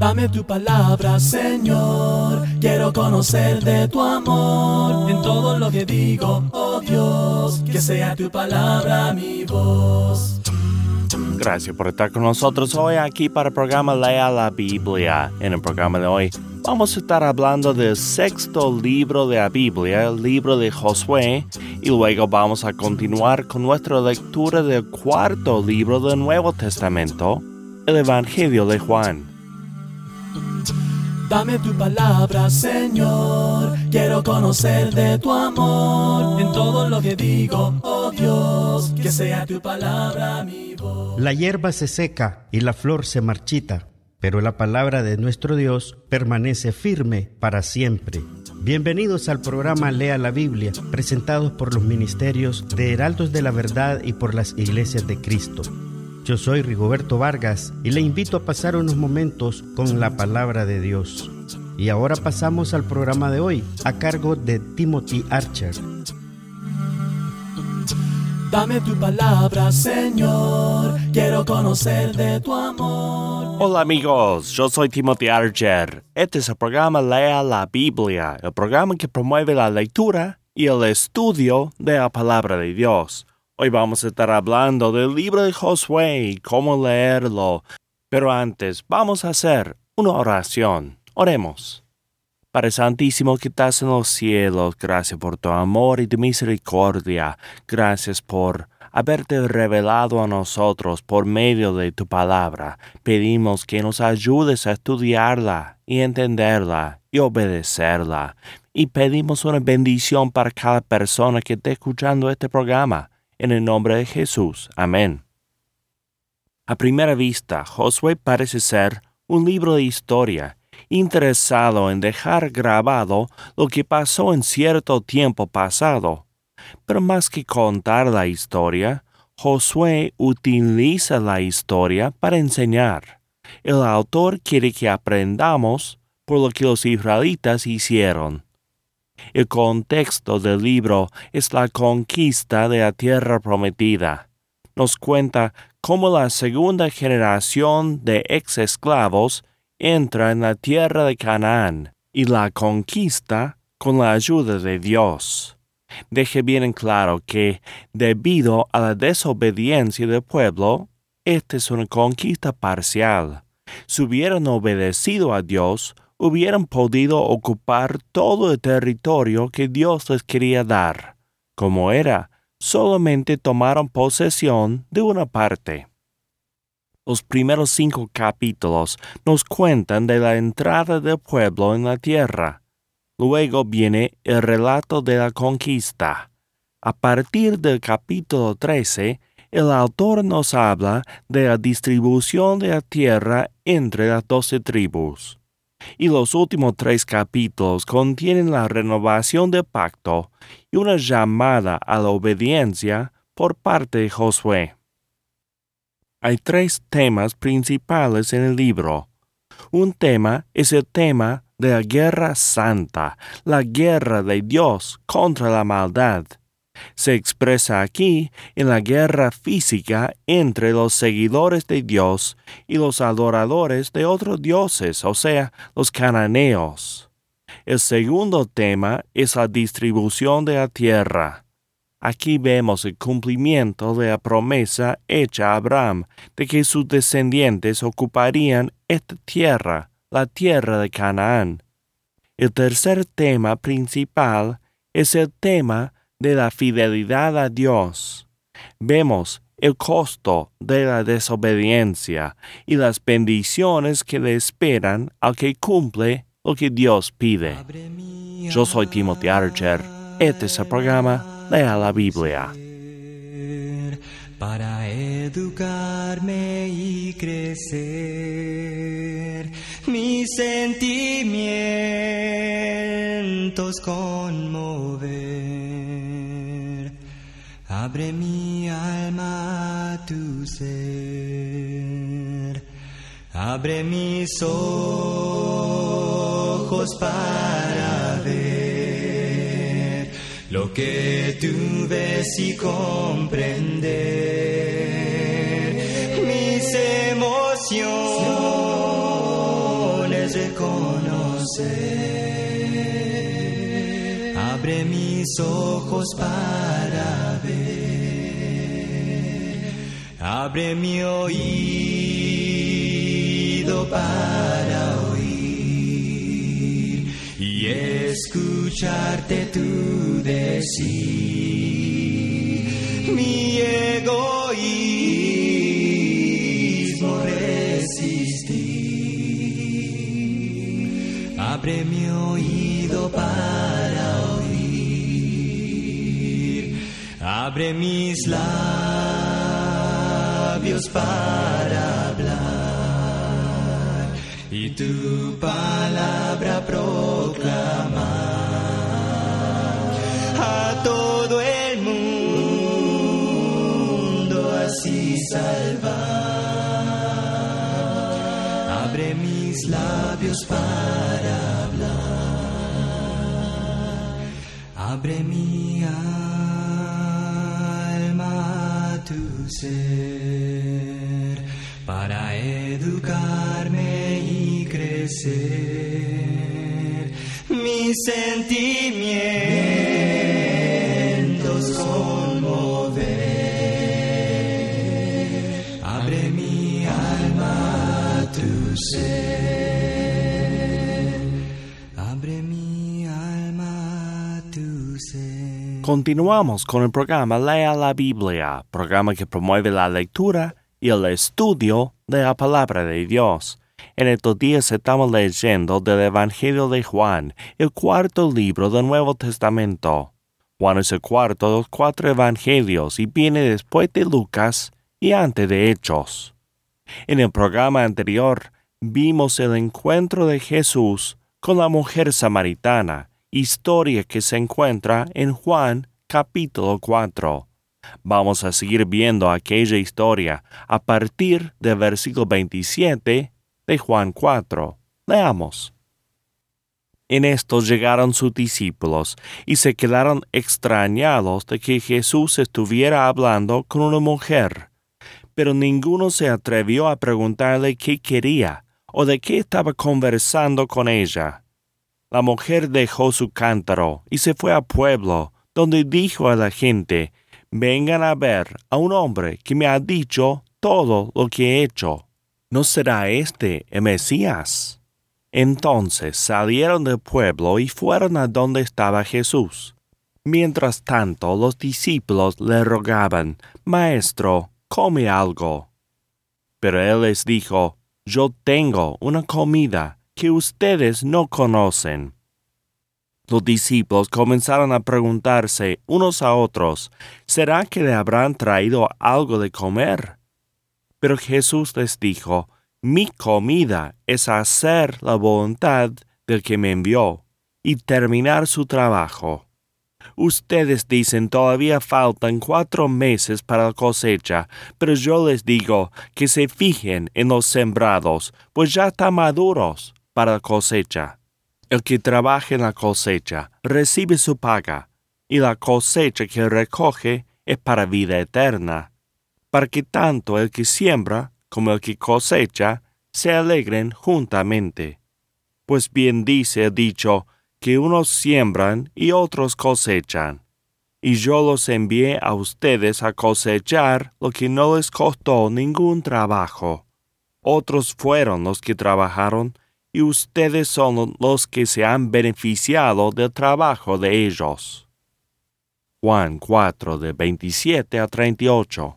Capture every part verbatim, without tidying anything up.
Dame tu palabra, Señor, quiero conocer de tu amor. En todo lo que digo, oh Dios, que sea tu palabra mi voz. Gracias por estar con nosotros hoy aquí para el programa Lea la Biblia. En el programa de hoy vamos a estar hablando del sexto libro de la Biblia, el libro de Josué, y luego vamos a continuar con nuestra lectura del cuarto libro del Nuevo Testamento, el Evangelio de Juan. Dame tu palabra, Señor, quiero conocer de tu amor. En todo lo que digo, oh Dios, que sea tu palabra mi voz. La hierba se seca y la flor se marchita, pero la palabra de nuestro Dios permanece firme para siempre. Bienvenidos al programa Lea la Biblia, presentados por los ministerios de Heraldos de la Verdad y por las Iglesias de Cristo. Yo soy Rigoberto Vargas y le invito a pasar unos momentos con la palabra de Dios. Y ahora pasamos al programa de hoy, a cargo de Timothy Archer. Dame tu palabra, Señor, quiero conocer de tu amor. Hola amigos, yo soy Timothy Archer. Este es el programa Lea la Biblia, el programa que promueve la lectura y el estudio de la palabra de Dios. Hoy vamos a estar hablando del libro de Josué y cómo leerlo. Pero antes, vamos a hacer una oración. Oremos. Padre Santísimo que estás en los cielos, gracias por tu amor y tu misericordia. Gracias por haberte revelado a nosotros por medio de tu palabra. Pedimos que nos ayudes a estudiarla y entenderla y obedecerla. Y pedimos una bendición para cada persona que esté escuchando este programa. En el nombre de Jesús. Amén. A primera vista, Josué parece ser un libro de historia, interesado en dejar grabado lo que pasó en cierto tiempo pasado. Pero más que contar la historia, Josué utiliza la historia para enseñar. El autor quiere que aprendamos por lo que los israelitas hicieron. El contexto del libro es la conquista de la tierra prometida. Nos cuenta cómo la segunda generación de ex-esclavos entra en la tierra de Canaán y la conquista con la ayuda de Dios. Deje bien en claro que, debido a la desobediencia del pueblo, esta es una conquista parcial. Si hubieran obedecido a Dios, hubieran podido ocupar todo el territorio que Dios les quería dar. Como era, solamente tomaron posesión de una parte. Los primeros cinco capítulos nos cuentan de la entrada del pueblo en la tierra. Luego viene el relato de la conquista. A partir del capítulo trece, el autor nos habla de la distribución de la tierra entre las doce tribus. Y los últimos tres capítulos contienen la renovación del pacto y una llamada a la obediencia por parte de Josué. Hay tres temas principales en el libro. Un tema es el tema de la guerra santa, la guerra de Dios contra la maldad. Se expresa aquí en la guerra física entre los seguidores de Dios y los adoradores de otros dioses, o sea, los cananeos. El segundo tema es la distribución de la tierra. Aquí vemos el cumplimiento de la promesa hecha a Abraham de que sus descendientes ocuparían esta tierra, la tierra de Canaán. El tercer tema principal es el tema de la fidelidad a Dios. Vemos el costo de la desobediencia y las bendiciones que le esperan al que cumple lo que Dios pide. Yo soy Timothy Archer. Este es el programa Lea la Biblia. Para educarme y crecer, mis sentimientos conmover. Abre mi alma a tu ser, abre mis ojos para ver lo que tú ves y comprender. Mis emociones reconocer. Abre mis ojos para ver. Abre mi oído para oír y escucharte tú decir. Mi egoísmo resistir. Abre mi oído para oír. Abre mis labios para hablar y tu palabra proclamar a todo el mundo, así salvar. Abre mis labios para hablar. Abre mi alma a tu ser para educarme y crecer. Mis sentimientos conmover. Abre mi alma a tu ser. Abre mi alma a tu ser. Continuamos con el programa Lea la Biblia, programa que promueve la lectura y el estudio de la palabra de Dios. En estos días estamos leyendo del Evangelio de Juan, el cuarto libro del Nuevo Testamento. Juan es el cuarto de los cuatro evangelios y viene después de Lucas y antes de Hechos. En el programa anterior vimos el encuentro de Jesús con la mujer samaritana, historia que se encuentra en Juan capítulo cuatro. Vamos a seguir viendo aquella historia a partir del versículo veintisiete de Juan cuatro. Leamos. En esto llegaron sus discípulos y se quedaron extrañados de que Jesús estuviera hablando con una mujer, pero ninguno se atrevió a preguntarle qué quería o de qué estaba conversando con ella. La mujer dejó su cántaro y se fue al pueblo, donde dijo a la gente: vengan a ver a un hombre que me ha dicho todo lo que he hecho. ¿No será este el Mesías? Entonces salieron del pueblo y fueron a donde estaba Jesús. Mientras tanto, los discípulos le rogaban: Maestro, come algo. Pero él les dijo: yo tengo una comida que ustedes no conocen. Los discípulos comenzaron a preguntarse unos a otros: ¿será que le habrán traído algo de comer? Pero Jesús les dijo: mi comida es hacer la voluntad del que me envió y terminar su trabajo. Ustedes dicen: todavía faltan cuatro meses para la cosecha, pero yo les digo que se fijen en los sembrados, pues ya están maduros para la cosecha. El que trabaja en la cosecha recibe su paga, y la cosecha que recoge es para vida eterna, para que tanto el que siembra como el que cosecha se alegren juntamente. Pues bien dice el dicho, que unos siembran y otros cosechan. Y yo los envié a ustedes a cosechar lo que no les costó ningún trabajo. Otros fueron los que trabajaron, y ustedes son los que se han beneficiado del trabajo de ellos. Juan cuatro, de veintisiete a treinta y ocho.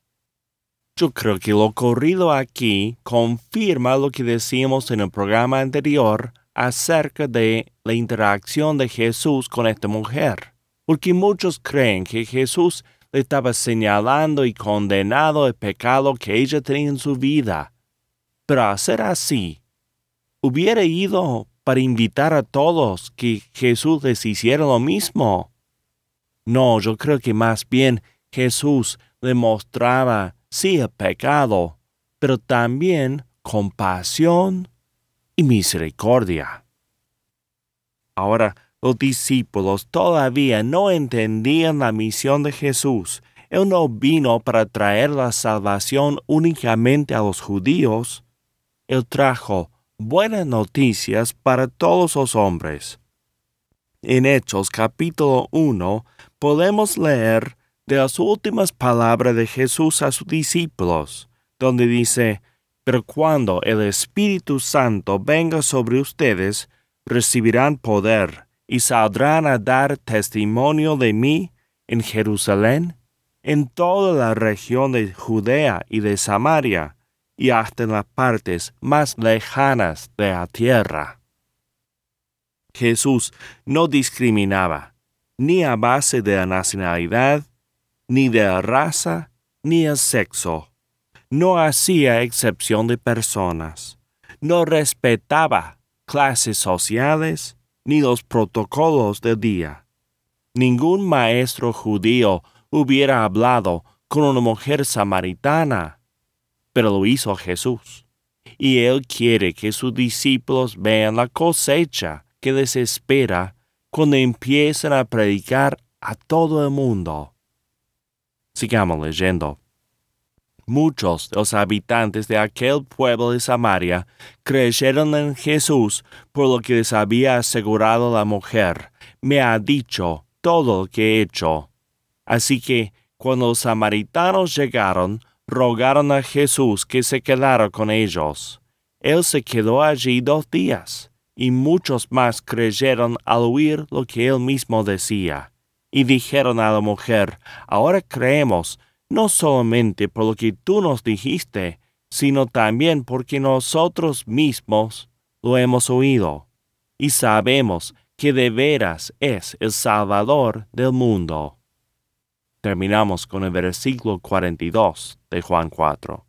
Yo creo que lo ocurrido aquí confirma lo que decíamos en el programa anterior acerca de la interacción de Jesús con esta mujer, porque muchos creen que Jesús le estaba señalando y condenando el pecado que ella tenía en su vida. Pero a ser así, hubiera ido para invitar a todos que Jesús les hiciera lo mismo. No, yo creo que más bien Jesús le mostraba, sí, el pecado, pero también compasión y misericordia. Ahora, los discípulos todavía no entendían la misión de Jesús. Él no vino para traer la salvación únicamente a los judíos. Él trajo buenas noticias para todos los hombres. En Hechos capítulo uno podemos leer de las últimas palabras de Jesús a sus discípulos, donde dice: «Pero cuando el Espíritu Santo venga sobre ustedes, recibirán poder y saldrán a dar testimonio de mí en Jerusalén, en toda la región de Judea y de Samaria, y hasta en las partes más lejanas de la tierra». Jesús no discriminaba, ni a base de la nacionalidad, ni de la raza, ni el sexo. No hacía excepción de personas. No respetaba clases sociales, ni los protocolos del día. Ningún maestro judío hubiera hablado con una mujer samaritana, pero lo hizo Jesús. Y Él quiere que sus discípulos vean la cosecha que les espera cuando empiecen a predicar a todo el mundo. Sigamos leyendo. Muchos de los habitantes de aquel pueblo de Samaria creyeron en Jesús por lo que les había asegurado la mujer. Me ha dicho todo lo que he hecho. Así que, cuando los samaritanos llegaron, rogaron a Jesús que se quedara con ellos. Él se quedó allí dos días, y muchos más creyeron al oír lo que él mismo decía. Y dijeron a la mujer: «Ahora creemos, no solamente por lo que tú nos dijiste, sino también porque nosotros mismos lo hemos oído, y sabemos que de veras es el Salvador del mundo». Terminamos con el versículo cuarenta y dos de Juan cuatro.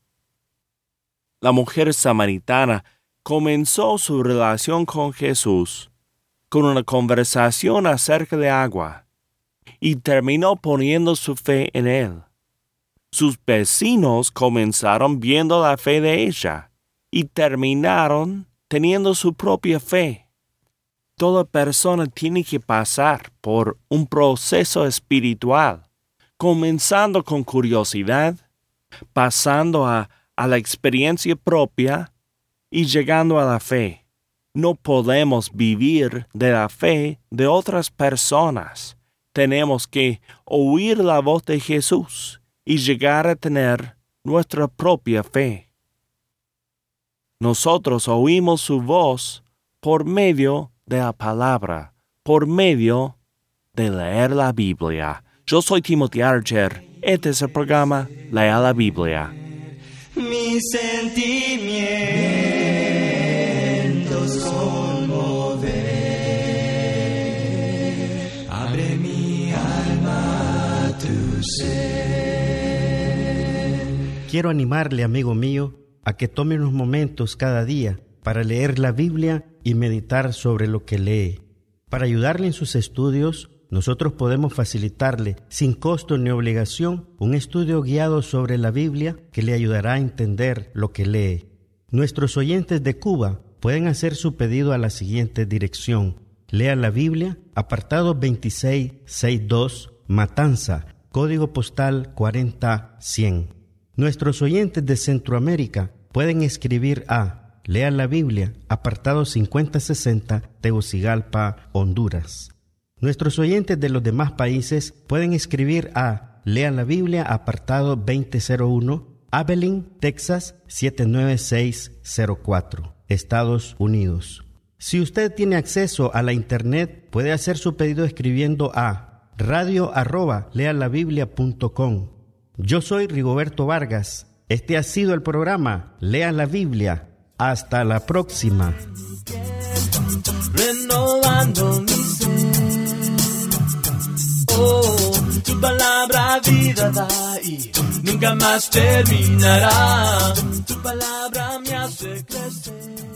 La mujer samaritana comenzó su relación con Jesús con una conversación acerca de agua y terminó poniendo su fe en Él. Sus vecinos comenzaron viendo la fe de ella y terminaron teniendo su propia fe. Toda persona tiene que pasar por un proceso espiritual, comenzando con curiosidad, pasando a, a la experiencia propia y llegando a la fe. No podemos vivir de la fe de otras personas. Tenemos que oír la voz de Jesús y llegar a tener nuestra propia fe. Nosotros oímos su voz por medio de la palabra, por medio de leer la Biblia. Yo soy Timothy Archer. Este es el programa Lea la Biblia. Mis sentimientos conmover, abre mi alma a tu ser. Quiero animarle, amigo mío, a que tome unos momentos cada día para leer la Biblia y meditar sobre lo que lee. Para ayudarle en sus estudios, nosotros podemos facilitarle, sin costo ni obligación, un estudio guiado sobre la Biblia que le ayudará a entender lo que lee. Nuestros oyentes de Cuba pueden hacer su pedido a la siguiente dirección: Lea la Biblia, apartado veintiséis sesenta y dos, Matanza, código postal cuarenta cien. Nuestros oyentes de Centroamérica pueden escribir a Lea la Biblia, apartado cincuenta sesenta, Tegucigalpa, Honduras. Nuestros oyentes de los demás países pueden escribir a Lea la Biblia, apartado veinte cero uno, Abilene, Texas siete nueve seis cero cuatro, Estados Unidos. Si usted tiene acceso a la internet, puede hacer su pedido escribiendo a radio arroba lealabiblia punto com. Yo soy Rigoberto Vargas. Este ha sido el programa Lea la Biblia. Hasta la próxima. Renovando mi ser. Oh, tu palabra vida da y nunca más terminará. Tu palabra me hace crecer.